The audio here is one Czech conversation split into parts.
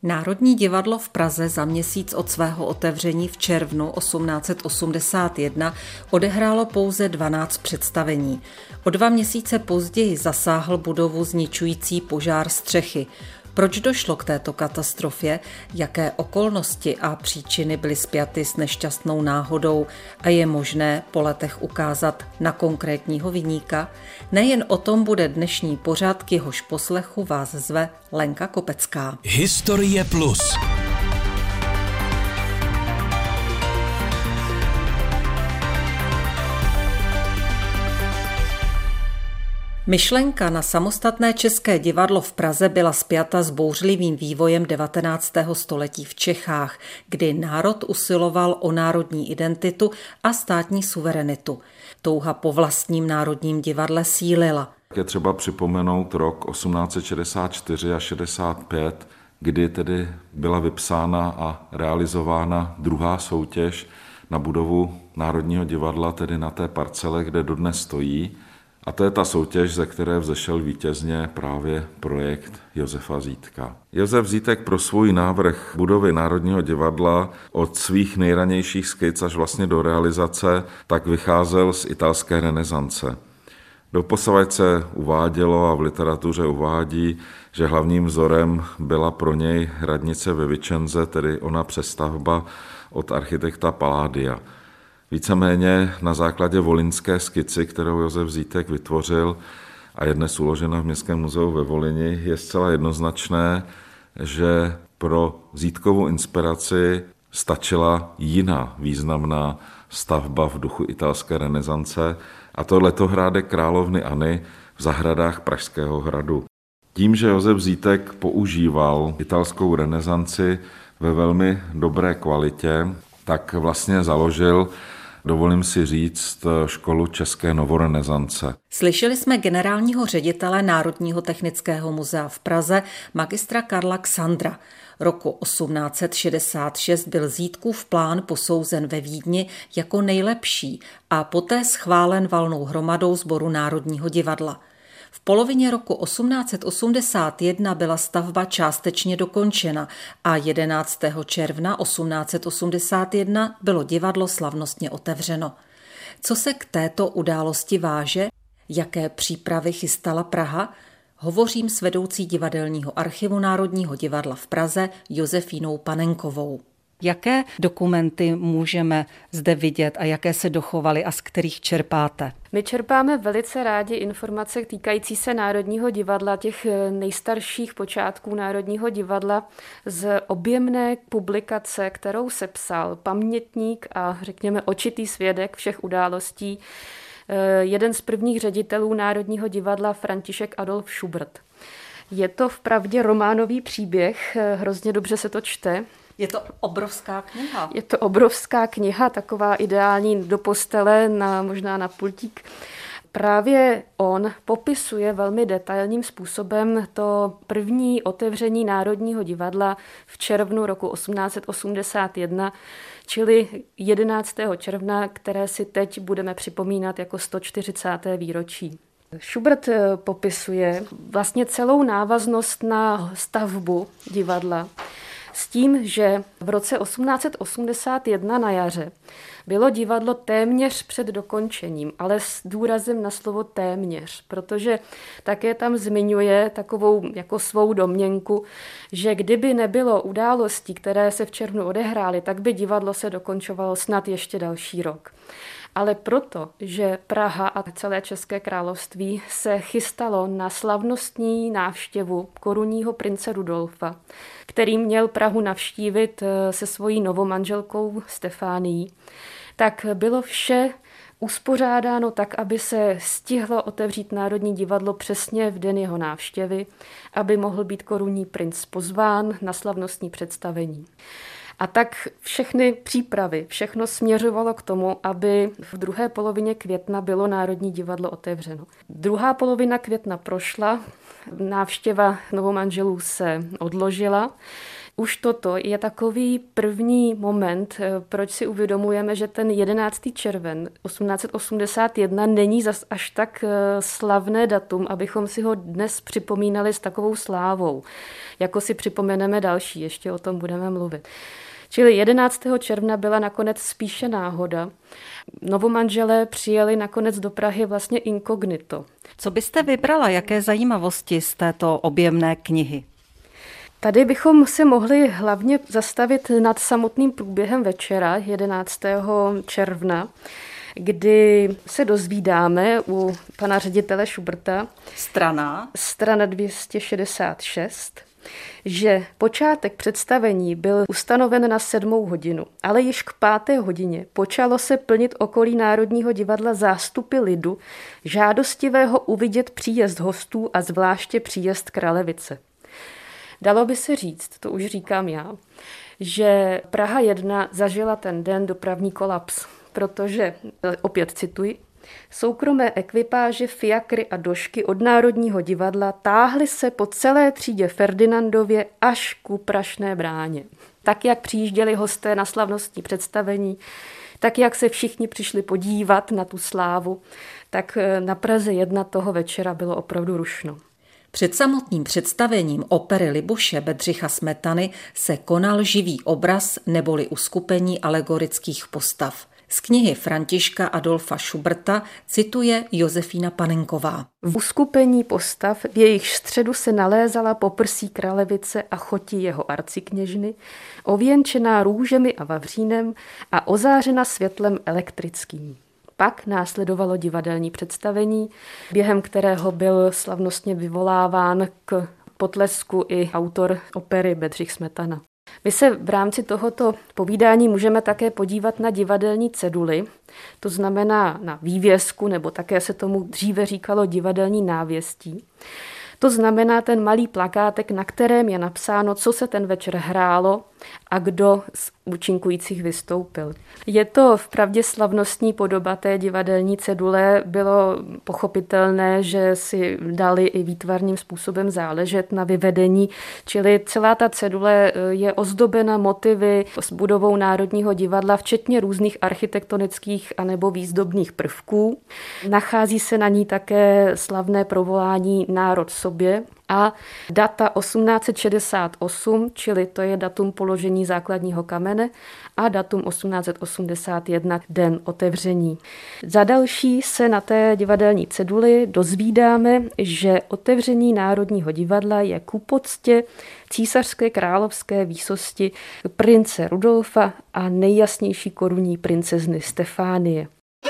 Národní divadlo v Praze za měsíc od svého otevření v červnu 1881 odehrálo pouze 12 představení. O 2 měsíce později zasáhl budovu zničující požár střechy. Proč došlo k této katastrofě, jaké okolnosti a příčiny byly spjaty s nešťastnou náhodou a je možné po letech ukázat na konkrétního viníka? Nejen o tom bude dnešní pořad, k jehož poslechu vás zve Lenka Kopecká. Historie Plus. Myšlenka na samostatné české divadlo v Praze byla spjata s bouřlivým vývojem 19. století v Čechách, kdy národ usiloval o národní identitu a státní suverenitu. Touha po vlastním národním divadle sílila. Je třeba připomenout rok 1864 a 65, kdy tedy byla vypsána a realizována druhá soutěž na budovu Národního divadla, tedy na té parcele, kde dodnes stojí. A to je ta soutěž, ze které vzešel vítězně právě projekt Josefa Zítka. Josef Zítek pro svůj návrh budovy Národního divadla od svých nejranějších skic až vlastně do realizace tak vycházel z italské renesance. Doposavad se uvádělo a v literatuře uvádí, že hlavním vzorem byla pro něj radnice ve Vicenze, tedy ona přestavba od architekta Palladia. Víceméně na základě volyňské skici, kterou Josef Zítek vytvořil a je dnes uložena v Městském muzeu ve Volyni, je zcela jednoznačné, že pro Zítkovu inspiraci stačila jiná významná stavba v duchu italské renesance, a to letohrádek královny Anny v zahradách Pražského hradu. Tím, že Josef Zítek používal italskou renesanci ve velmi dobré kvalitě, tak vlastně založil, dovolím si říct, školu české novorenesance. Slyšeli jsme generálního ředitele Národního technického muzea v Praze, magistra Karla Ksandra. Roku 1866 byl Zítkův plán posouzen ve Vídni jako nejlepší a poté schválen valnou hromadou Sboru Národního divadla. V polovině roku 1881 byla stavba částečně dokončena a 11. června 1881 bylo divadlo slavnostně otevřeno. Co se k této události váže? Jaké přípravy chystala Praha? Hovořím s vedoucí divadelního archivu Národního divadla v Praze Josefínou Panenkovou. Jaké dokumenty můžeme zde vidět a jaké se dochovaly a z kterých čerpáte? My čerpáme velice rádi informace týkající se Národního divadla, těch nejstarších počátků Národního divadla z objemné publikace, kterou sepsal pamětník a řekněme očitý svědek všech událostí, jeden z prvních ředitelů Národního divadla František Adolf Schubert. Je to vpravdě románový příběh, hrozně dobře se to čte. Je to obrovská kniha. Je to obrovská kniha, taková ideální do postele, možná na pultík. Právě on popisuje velmi detailním způsobem to první otevření Národního divadla v červnu roku 1881, čili 11. června, které si teď budeme připomínat jako 140. výročí. Schubert popisuje vlastně celou návaznost na stavbu divadla s tím, že v roce 1881 na jaře bylo divadlo téměř před dokončením, ale s důrazem na slovo téměř, protože také tam zmiňuje takovou jako svou domněnku, že kdyby nebylo událostí, které se v červnu odehrály, tak by divadlo se dokončovalo snad ještě další rok. Ale proto, že Praha a celé České království se chystalo na slavnostní návštěvu korunního prince Rudolfa, který měl Prahu navštívit se svojí novomanželkou Stefánií, tak bylo vše uspořádáno tak, aby se stihlo otevřít Národní divadlo přesně v den jeho návštěvy, aby mohl být korunní princ pozván na slavnostní představení. A tak všechny přípravy, všechno směřovalo k tomu, aby v druhé polovině května bylo Národní divadlo otevřeno. Druhá polovina května prošla, návštěva novomanželů se odložila, Už toto je takový první moment, proč si uvědomujeme, že ten 11. červen 1881 není zas až tak slavné datum, abychom si ho dnes připomínali s takovou slávou, jako si připomeneme další, ještě o tom budeme mluvit. Čili 11. června byla nakonec spíše náhoda. Novomanželé přijeli nakonec do Prahy vlastně inkognito. Co byste vybrala, jaké zajímavosti z této objemné knihy? Tady bychom se mohli hlavně zastavit nad samotným průběhem večera 11. června, kdy se dozvídáme u pana ředitele Schuberta, strana 266, že počátek představení byl ustanoven na 7. hodinu, ale již k 5. hodině počalo se plnit okolí Národního divadla zástupy lidu, žádostivého uvidět příjezd hostů a zvláště příjezd Kralevice. Dalo by se říct, to už říkám já, že Praha 1 zažila ten den dopravní kolaps, protože, opět cituji, soukromé ekvipáže, fiakry a došky od Národního divadla táhly se po celé třídě Ferdinandově až ku Prašné bráně. Tak, jak přijížděli hosté na slavnostní představení, tak, jak se všichni přišli podívat na tu slávu, tak na Praze 1 toho večera bylo opravdu rušno. Před samotným představením opery Libuše Bedřicha Smetany se konal živý obraz neboli uskupení alegorických postav. Z knihy Františka Adolfa Schuberta cituje Josefína Panenková. V uskupení postav, v jejich středu se nalézala poprsí Kralevice a chotí jeho arcikněžny, ověnčená růžemi a vavřínem a ozářena světlem elektrickým. Pak následovalo divadelní představení, během kterého byl slavnostně vyvoláván k potlesku i autor opery Bedřich Smetana. My se v rámci tohoto povídání můžeme také podívat na divadelní ceduly, to znamená na vývězku, nebo také se tomu dříve říkalo divadelní návěstí. To znamená ten malý plakátek, na kterém je napsáno, co se ten večer hrálo a kdo z účinkujících vystoupil. Je to vpravdě slavnostní podoba té divadelní cedule. Bylo pochopitelné, že si dali i výtvarným způsobem záležet na vyvedení, čili celá ta cedule je ozdobena motivy s budovou Národního divadla, včetně různých architektonických anebo výzdobných prvků. Nachází se na ní také slavné provolání Národ sobě a data 1868, čili to je datum položení základního kamene, a datum 1881, den otevření. Za další se na té divadelní ceduli dozvídáme, že otevření Národního divadla je ku poctě císařské královské výsosti prince Rudolfa a nejjasnější korunní princezny Stefánie.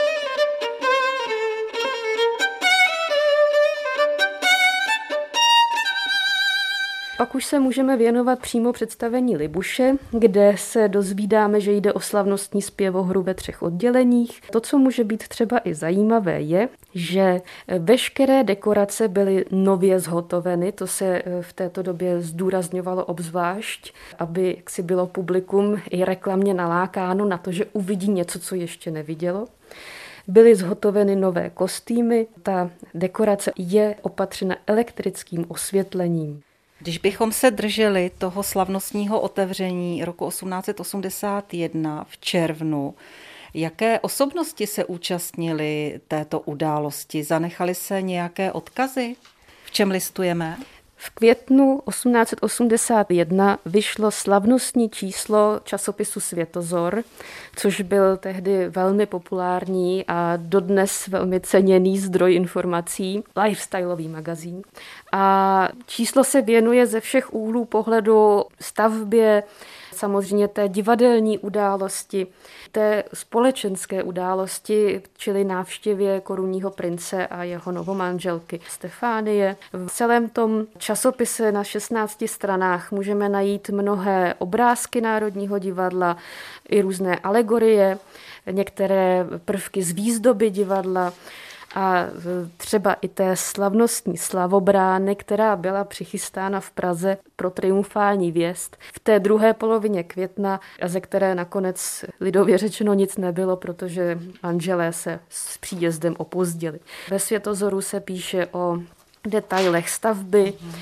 Pak už se můžeme věnovat přímo představení Libuše, kde se dozvídáme, že jde o slavnostní zpěvohru ve 3 odděleních. To, co může být třeba i zajímavé, je, že veškeré dekorace byly nově zhotoveny. To se v této době zdůrazňovalo obzvlášť, aby jaksi bylo publikum i reklamně nalákáno na to, že uvidí něco, co ještě nevidělo. Byly zhotoveny nové kostýmy, ta dekorace je opatřena elektrickým osvětlením. Když bychom se drželi toho slavnostního otevření roku 1881 v červnu, jaké osobnosti se účastnily této události? Zanechaly se nějaké odkazy? V čem listujeme? V květnu 1881 vyšlo slavnostní číslo časopisu Světozor, což byl tehdy velmi populární a dodnes velmi ceněný zdroj informací, lifestyleový magazín. A číslo se věnuje ze všech úhlů pohledu stavbě, samozřejmě té divadelní události, té společenské události, čili návštěvě korunního prince a jeho novomanželky Stefánie. V celém tom časopise na 16 stranách můžeme najít mnohé obrázky Národního divadla, i různé alegorie, některé prvky z výzdoby divadla, a třeba i té slavnostní slavobrány, která byla přichystána v Praze pro triumfální vjezd v té druhé polovině května, a ze které nakonec lidově řečeno nic nebylo, protože manželé se s příjezdem opozdili. Ve Světozoru se píše o detailech stavby,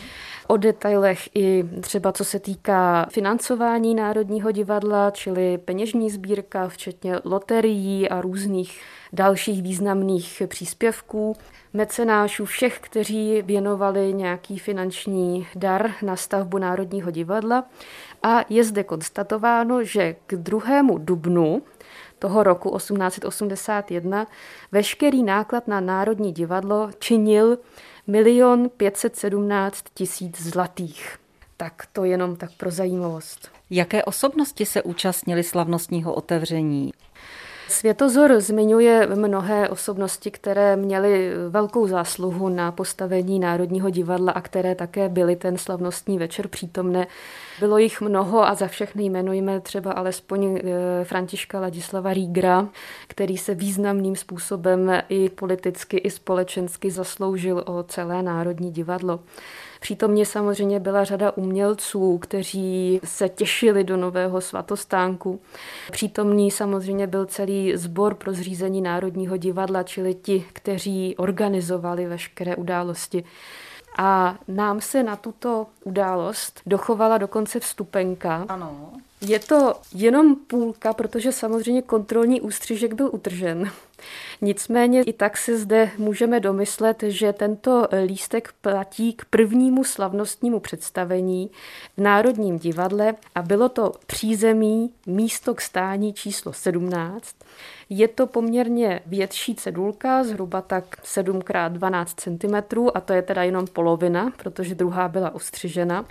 o detailech i třeba co se týká financování Národního divadla, čili peněžní sbírka, včetně loterií a různých dalších významných příspěvků, mecenášů, všech, kteří věnovali nějaký finanční dar na stavbu Národního divadla. A je zde konstatováno, že k 2. dubnu toho roku 1881 veškerý náklad na Národní divadlo činil 1 517 000 zlatých. Tak to jenom tak pro zajímavost. Jaké osobnosti se účastnily slavnostního otevření? Světozor zmiňuje mnohé osobnosti, které měly velkou zásluhu na postavení Národního divadla a které také byly ten slavnostní večer přítomné. Bylo jich mnoho a za všechny jmenujeme třeba alespoň Františka Ladislava Riegera, který se významným způsobem i politicky, i společensky zasloužil o celé Národní divadlo. Přítomně samozřejmě byla řada umělců, kteří se těšili do nového svatostánku. Přítomný samozřejmě byl celý sbor pro zřízení Národního divadla, čili ti, kteří organizovali veškeré události. A nám se na tuto událost dochovala dokonce vstupenka. Ano. Je to jenom půlka, protože samozřejmě kontrolní ústřižek byl utržen. Nicméně i tak si zde můžeme domyslet, že tento lístek platí k prvnímu slavnostnímu představení v Národním divadle a bylo to přízemí místo k stání číslo 17. Je to poměrně větší cedulka, zhruba tak 7x12 cm a to je teda jenom polovina, protože druhá byla ustřižena.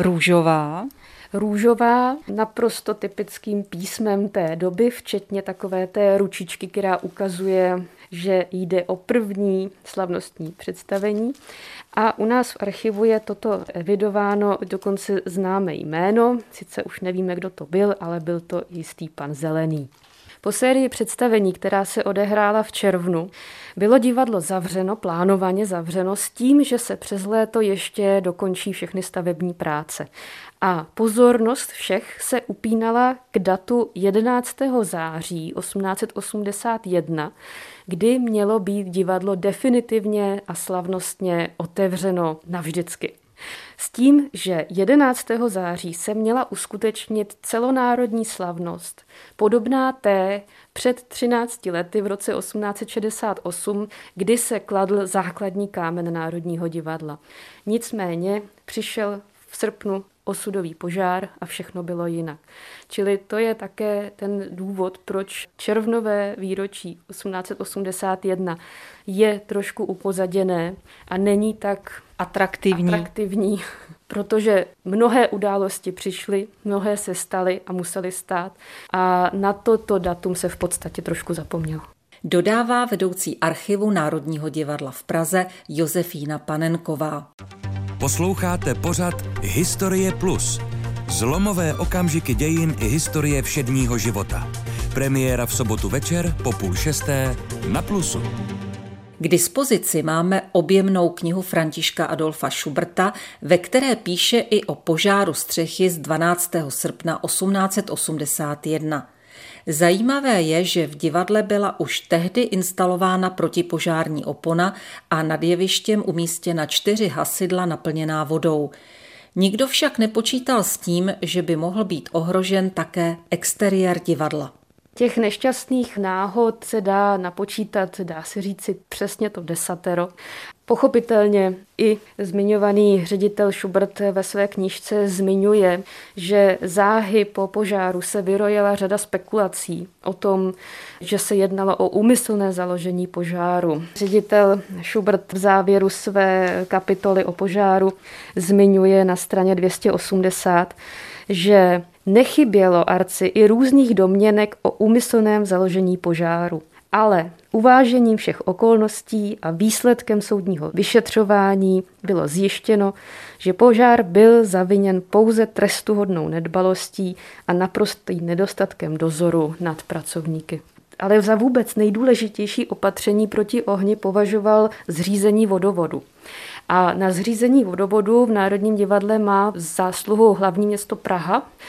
Růžová, naprosto typickým písmem té doby, včetně takové té ručičky, která ukazuje, že jde o první slavnostní představení. A u nás v archivu je toto evidováno dokonce známé jméno, sice už nevíme, kdo to byl, ale byl to jistý pan Zelený. Po sérii představení, která se odehrála v červnu, bylo divadlo zavřeno, plánovaně zavřeno, s tím, že se přes léto ještě dokončí všechny stavební práce. A pozornost všech se upínala k datu 11. září 1881, kdy mělo být divadlo definitivně a slavnostně otevřeno navždycky. S tím, že 11. září se měla uskutečnit celonárodní slavnost, podobná té před 13 lety v roce 1868, kdy se kladl základní kámen Národního divadla. Nicméně přišel v srpnu osudový požár a všechno bylo jinak. Čili to je také ten důvod, proč červnové výročí 1881 je trošku upozaděné a není tak atraktivní, protože mnohé události přišly, mnohé se staly a musely stát a na toto datum se v podstatě trošku zapomnělo. Dodává vedoucí archivu Národního divadla v Praze Josefína Panenková. Posloucháte pořad Historie Plus. Zlomové okamžiky dějin i historie všedního života. Premiéra v sobotu večer po 5:30 na Plusu. K dispozici máme objemnou knihu Františka Adolfa Schuberta, ve které píše i o požáru střechy z 12. srpna 1881. Zajímavé je, že v divadle byla už tehdy instalována protipožární opona a nad jevištěm umístěna 4 hasidla naplněná vodou. Nikdo však nepočítal s tím, že by mohl být ohrožen také exteriér divadla. Těch nešťastných náhod se dá napočítat, dá se říci přesně to 10. Pochopitelně i zmiňovaný ředitel Schubert ve své knížce zmiňuje, že záhy po požáru se vyrojila řada spekulací o tom, že se jednalo o úmyslné založení požáru. Ředitel Schubert v závěru své kapitoly o požáru zmiňuje na straně 280, že nechybělo Arci i různých domněnek o úmyslném založení požáru, ale uvážením všech okolností a výsledkem soudního vyšetřování bylo zjištěno, že požár byl zaviněn pouze trestuhodnou nedbalostí a naprostým nedostatkem dozoru nad pracovníky. Ale za vůbec nejdůležitější opatření proti ohni považoval zřízení vodovodu. A na zřízení vodovodu v Národním divadle má zásluhu hlavní město Praha,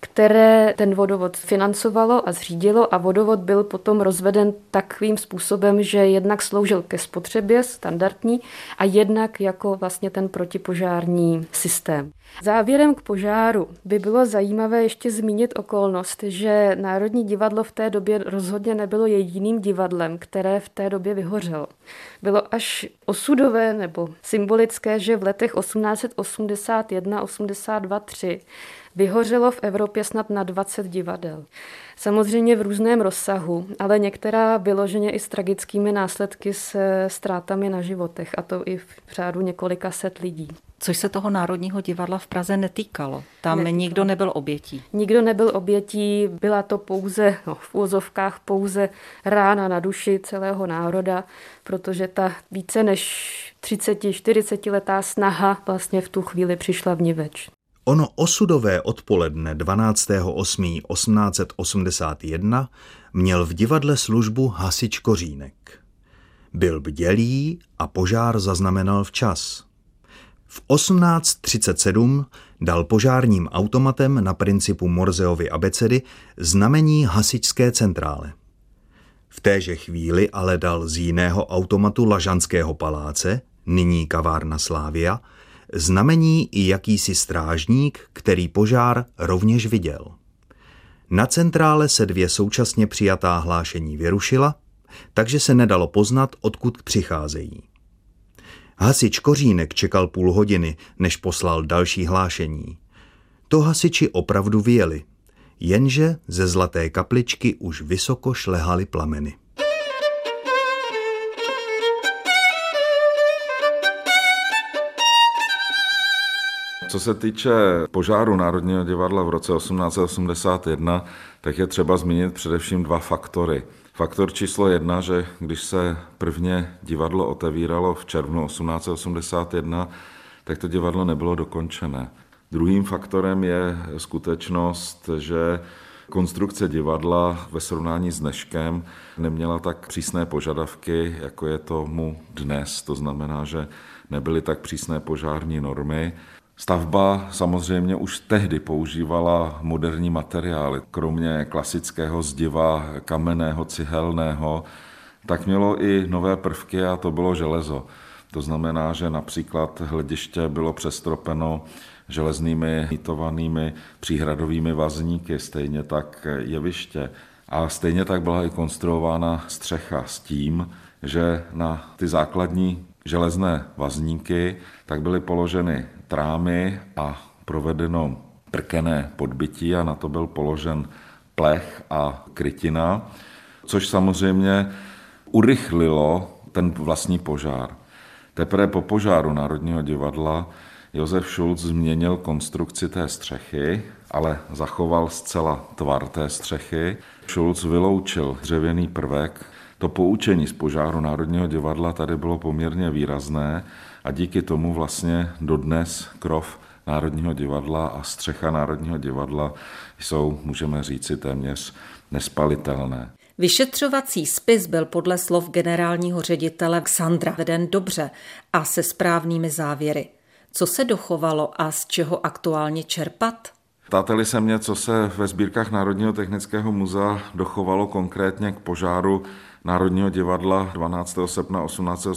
které ten vodovod financovalo a zřídilo, a vodovod byl potom rozveden takovým způsobem, že jednak sloužil ke spotřebě standardní a jednak jako vlastně ten protipožární systém. Závěrem k požáru by bylo zajímavé ještě zmínit okolnost, že Národní divadlo v té době rozhodně nebylo jediným divadlem, které v té době vyhořelo. Bylo až osudové nebo symbolické, že v letech 1881, 82, 3 vyhořelo v Evropě snad na 20 divadel. Samozřejmě v různém rozsahu, ale některá vyloženě i s tragickými následky, se ztrátami na životech, a to i v řádu několika set lidí. Což se toho Národního divadla v Praze netýkalo. Tam nikdo nebyl obětí. Nikdo nebyl obětí, byla to pouze, v úvozovkách pouze rána na duši celého národa, protože ta více než 30-40 letá snaha vlastně v tu chvíli přišla vniveč. Ono osudové odpoledne 12.8.1881 měl v divadle službu hasič Kořínek. Byl bdělý a požár zaznamenal včas. V 18:37 dal požárním automatem na principu Morseovy abecedy znamení hasičské centrále. V téže chvíli ale dal z jiného automatu Lažanského paláce, nyní kavárna Slavia, znamení i jakýsi strážník, který požár rovněž viděl. Na centrále se 2 současně přijatá hlášení vyrušila, takže se nedalo poznat, odkud přicházejí. Hasič Kořínek čekal půl hodiny, než poslal další hlášení. To hasiči opravdu vyjeli, jenže ze Zlaté kapličky už vysoko šlehaly plameny. Co se týče požáru Národního divadla v roce 1881, tak je třeba zmínit především 2 faktory. Faktor číslo 1, že když se prvně divadlo otevíralo v červnu 1881, tak to divadlo nebylo dokončené. Druhým faktorem je skutečnost, že konstrukce divadla ve srovnání s dneškem neměla tak přísné požadavky, jako je tomu dnes. To znamená, že nebyly tak přísné požární normy. Stavba samozřejmě už tehdy používala moderní materiály. Kromě klasického zdiva kamenného, cihelného, tak mělo i nové prvky, a to bylo železo. To znamená, že například hlediště bylo přestropeno železnými nitovanými příhradovými vazníky, stejně tak jeviště. A stejně tak byla i konstruována střecha s tím, že na ty základní železné vazníky tak byly položeny trámy a provedeno prkené podbytí, a na to byl položen plech a krytina, což samozřejmě urychlilo ten vlastní požár. Teprve po požáru Národního divadla Josef Šulc změnil konstrukci té střechy, ale zachoval zcela tvar té střechy. Šulc vyloučil dřevěný prvek. To poučení z požáru Národního divadla tady bylo poměrně výrazné a díky tomu vlastně dodnes krov Národního divadla a střecha Národního divadla jsou, můžeme říci, téměř nespalitelné. Vyšetřovací spis byl podle slov generálního ředitele Xandra veden dobře a se správnými závěry. Co se dochovalo a z čeho aktuálně čerpat? Ptáte-li se mě, co se ve sbírkách Národního technického muzea dochovalo konkrétně k požáru Národního divadla 12. srpna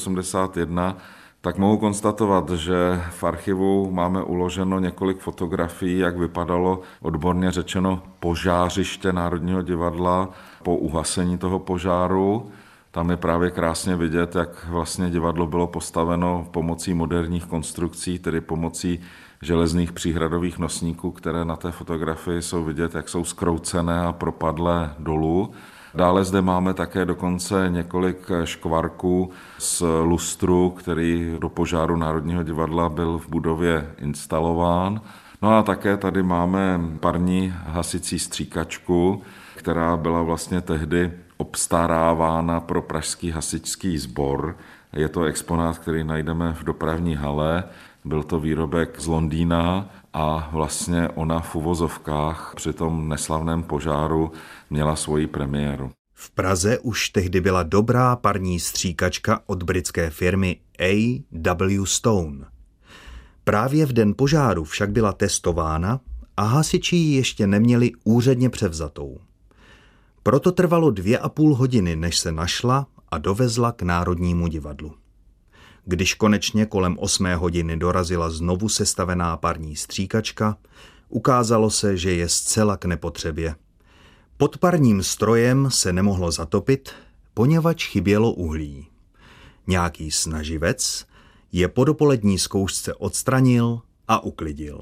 1881, tak mohu konstatovat, že v archivu máme uloženo několik fotografií, jak vypadalo odborně řečeno požářiště Národního divadla po uhasení toho požáru. Tam je právě krásně vidět, jak vlastně divadlo bylo postaveno pomocí moderních konstrukcí, tedy pomocí železných příhradových nosníků, které na té fotografii jsou vidět, jak jsou zkroucené a propadlé dolů. Dále zde máme také dokonce několik škvarků z lustru, který do požáru Národního divadla byl v budově instalován. No a také tady máme parní hasicí stříkačku, která byla vlastně tehdy obstarávána pro pražský hasičský sbor. Je to exponát, který najdeme v dopravní hale. Byl to výrobek z Londýna a vlastně ona v uvozovkách při tom neslavném požáru měla svoji premiéru. V Praze už tehdy byla dobrá parní stříkačka od britské firmy A.W. Stone. Právě v den požáru však byla testována a hasiči ji ještě neměli úředně převzatou. Proto trvalo 2,5 hodiny, než se našla a dovezla k Národnímu divadlu. Když konečně kolem 8 hodiny dorazila znovu sestavená parní stříkačka, ukázalo se, že je zcela k nepotřebě. Pod parním strojem se nemohlo zatopit, poněvadž chybělo uhlí. Nějaký snaživec je po dopolední zkoušce odstranil a uklidil.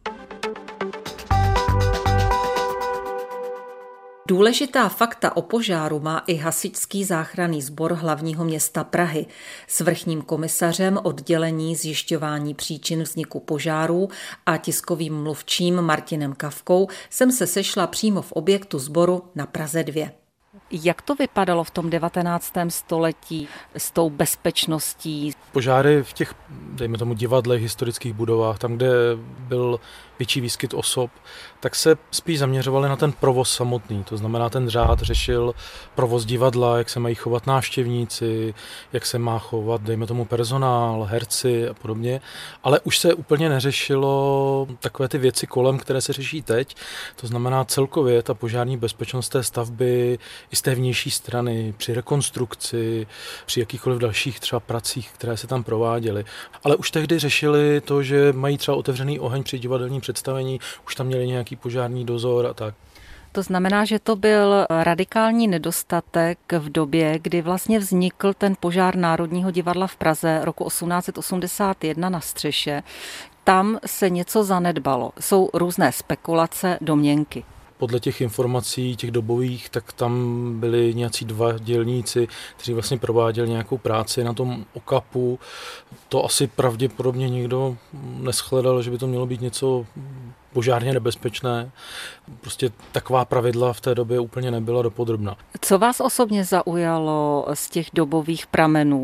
Důležitá fakta o požáru má i Hasičský záchranný sbor hlavního města Prahy. S vrchním komisařem oddělení zjišťování příčin vzniku požárů a tiskovým mluvčím Martinem Kavkou jsem se sešla přímo v objektu sboru na Praze 2. Jak to vypadalo v tom 19. století s tou bezpečností? Požáry v těch, dejme tomu, divadlech, historických budovách, tam, kde byl větší výskyt osob, tak se spíš zaměřovali na ten provoz samotný. To znamená, ten řád řešil provoz divadla, jak se mají chovat návštěvníci, jak se má chovat, dejme tomu, personál, herci a podobně. Ale už se úplně neřešilo takové ty věci kolem, které se řeší teď. To znamená celkově ta požární bezpečnost té stavby i z té vnější strany, při rekonstrukci, při jakýchkoliv dalších třeba pracích, které se tam prováděly. Ale už tehdy řešili to, že mají třeba otevřený oheň při divadelním představení, už tam měli nějaký požární dozor a tak. To znamená, že to byl radikální nedostatek v době, kdy vlastně vznikl ten požár Národního divadla v Praze roku 1881 na střeše. Tam se něco zanedbalo. Jsou různé spekulace, domněnky. Podle těch informací, těch dobových, tak tam byli nějací 2 dělníci, kteří vlastně prováděli nějakou práci na tom okapu. To asi pravděpodobně nikdo neschledal, že by to mělo být něco požárně nebezpečné. Prostě taková pravidla v té době úplně nebyla dopodrobna. Co vás osobně zaujalo z těch dobových pramenů?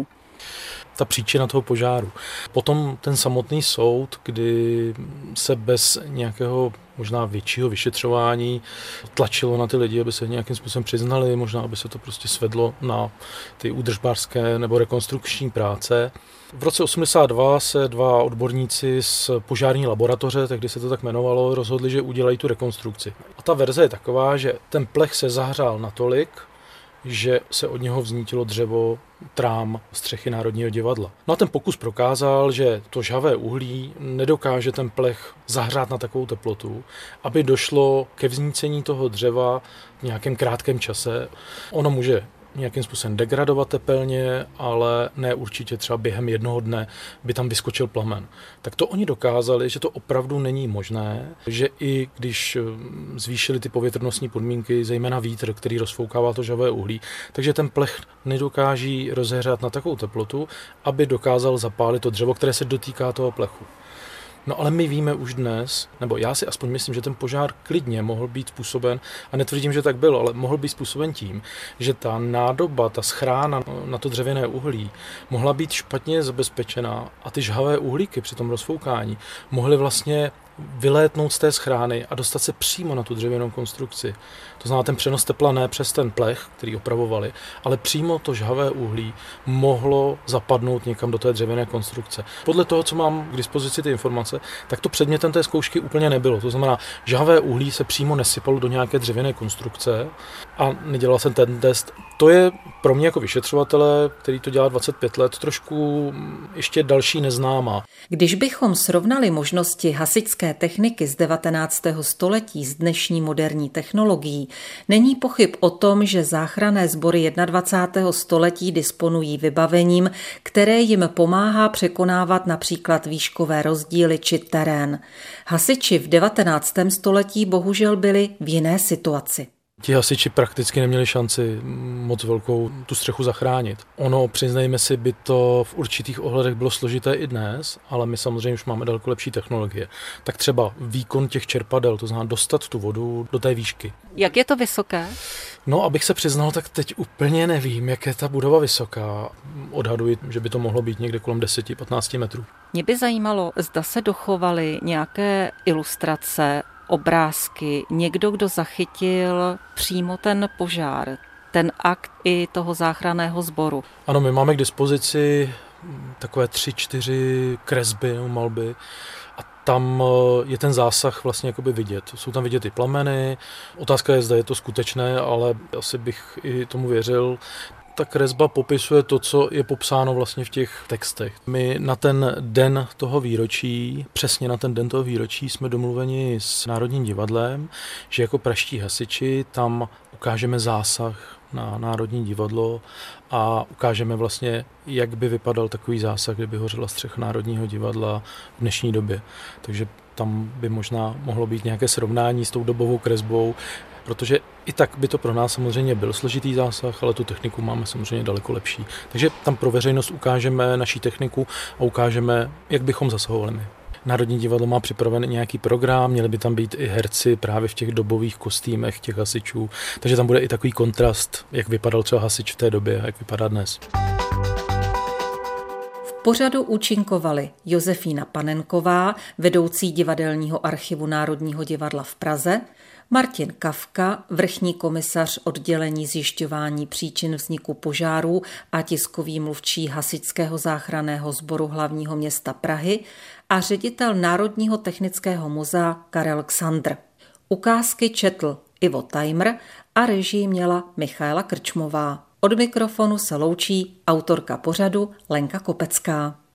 Ta příčina toho požáru. Potom ten samotný soud, kdy se bez nějakého možná většího vyšetřování tlačilo na ty lidi, aby se nějakým způsobem přiznali, možná aby se to prostě svedlo na ty údržbářské nebo rekonstrukční práce. V roce 82 se 2 odborníci z požární laboratoře, tehdy se to tak jmenovalo, rozhodli, že udělají tu rekonstrukci. A ta verze je taková, že ten plech se zahřál natolik, že se od něho vznítilo dřevo, trám střechy Národního divadla. No a ten pokus prokázal, že to žhavé uhlí nedokáže ten plech zahřát na takovou teplotu, aby došlo ke vznícení toho dřeva v nějakém krátkém čase. Ono může nějakým způsobem degradovat tepelně, ale ne určitě třeba během jednoho dne by tam vyskočil plamen. Tak to oni dokázali, že to opravdu není možné, že i když zvýšili ty povětrnostní podmínky, zejména vítr, který rozfoukával to žhavé uhlí, takže ten plech nedokáží rozehřát na takovou teplotu, aby dokázal zapálit to dřevo, které se dotýká toho plechu. No ale my víme už dnes, nebo já si aspoň myslím, že ten požár klidně mohl být způsoben, a netvrdím, že tak bylo, ale mohl být způsoben tím, že ta nádoba, ta schrána na to dřevěné uhlí mohla být špatně zabezpečená a ty žhavé uhlíky při tom rozfoukání mohly vlastně vylétnout z té schrány a dostat se přímo na tu dřevěnou konstrukci. To znamená ten přenos tepla ne přes ten plech, který opravovali, ale přímo to žhavé uhlí mohlo zapadnout někam do té dřevěné konstrukce. Podle toho, co mám k dispozici ty informace, tak to předmětem té zkoušky úplně nebylo. To znamená, žhavé uhlí se přímo nesypalo do nějaké dřevěné konstrukce a nedělal jsem ten test. To je pro mě jako vyšetřovatele, který to dělá 25 let, trošku ještě další neznámá. Když bychom srovnali možnosti hasičské techniky z 19. století s dnešní moderní technologií, není pochyb o tom, že záchranné sbory 21. století disponují vybavením, které jim pomáhá překonávat například výškové rozdíly či terén. Hasiči v 19. století bohužel byli v jiné situaci. Ti hasiči prakticky neměli šanci moc velkou tu střechu zachránit. Ono, přiznejme si, by to v určitých ohledech bylo složité i dnes, ale my samozřejmě už máme daleko lepší technologie. Tak třeba výkon těch čerpadel, to znamená dostat tu vodu do té výšky. Jak je to vysoké? No, abych se přiznal, tak teď úplně nevím, jak je ta budova vysoká. Odhaduji, že by to mohlo být někde kolem 10-15 metrů. Mě by zajímalo, zda se dochovaly nějaké ilustrace, obrázky, někdo, kdo zachytil přímo ten požár, ten akt i toho záchranného sboru. Ano, my máme k dispozici takové 3-4 kresby nebo malby a tam je ten zásah vlastně jakoby vidět. Jsou tam vidět i plameny. Otázka je, zda je to skutečné, ale asi bych i tomu věřil. Ta kresba popisuje to, co je popsáno vlastně v těch textech. My na ten den toho výročí, přesně na ten den toho výročí, jsme domluveni s Národním divadlem, že jako pražští hasiči tam ukážeme zásah na Národní divadlo a ukážeme vlastně, jak by vypadal takový zásah, kdyby hořela střecha Národního divadla v dnešní době. Takže tam by možná mohlo být nějaké srovnání s tou dobovou kresbou, protože i tak by to pro nás samozřejmě byl složitý zásah, ale tu techniku máme samozřejmě daleko lepší. Takže tam pro veřejnost ukážeme naší techniku a ukážeme, jak bychom zasahovali my. Národní divadlo má připravený nějaký program, měli by tam být i herci právě v těch dobových kostýmech těch hasičů, takže tam bude i takový kontrast, jak vypadal třeba hasič v té době a jak vypadá dnes. V pořadu účinkovali Josefína Panenková, vedoucí divadelního archivu Národního divadla v Praze, Martin Kafka, vrchní komisař oddělení zjišťování příčin vzniku požárů a tiskový mluvčí Hasičského záchranného sboru hlavního města Prahy a ředitel Národního technického muzea Karel Ksandr. Ukázky četl Ivo Tajmr a režii měla Michaela Krčmová. Od mikrofonu se loučí autorka pořadu Lenka Kopecká.